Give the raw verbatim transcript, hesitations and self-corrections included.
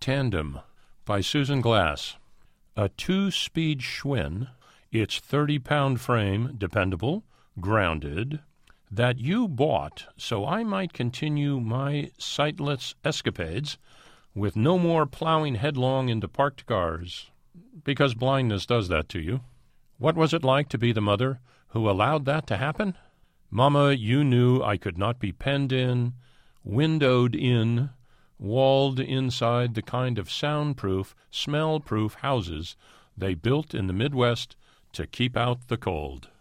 Tandem by Susan Glass. A two-speed Schwinn, its thirty-pound frame dependable, grounded, that you bought so I might continue my sightless escapades with no more plowing headlong into parked cars, because blindness does that to you. What was it like to be the mother who allowed that to happen? Mama, you knew I could not be penned in, windowed in, walled inside the kind of soundproof, smell-proof houses they built in the Midwest to keep out the cold.